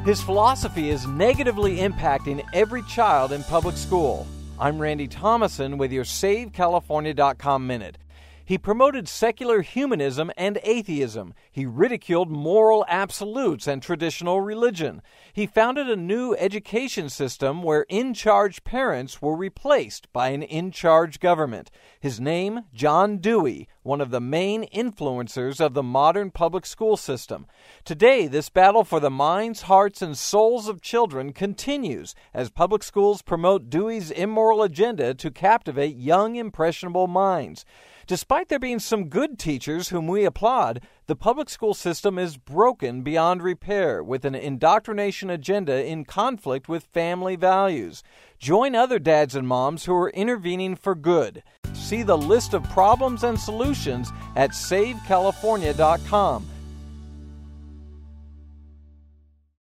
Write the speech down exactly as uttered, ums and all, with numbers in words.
His philosophy is negatively impacting every child in public school. I'm Randy Thomason with your Save California dot com Minute. He promoted secular humanism and atheism. He ridiculed moral absolutes and traditional religion. He founded a new education system where in-charge parents were replaced by an in-charge government. His name, John Dewey, one of the main influencers of the modern public school system. Today, this battle for the minds, hearts, and souls of children continues as public schools promote Dewey's immoral agenda to captivate young, impressionable minds. Despite there being some good teachers whom we applaud, the public school system is broken beyond repair with an indoctrination agenda in conflict with family values. Join other dads and moms who are intervening for good. See the list of problems and solutions at Save California dot com.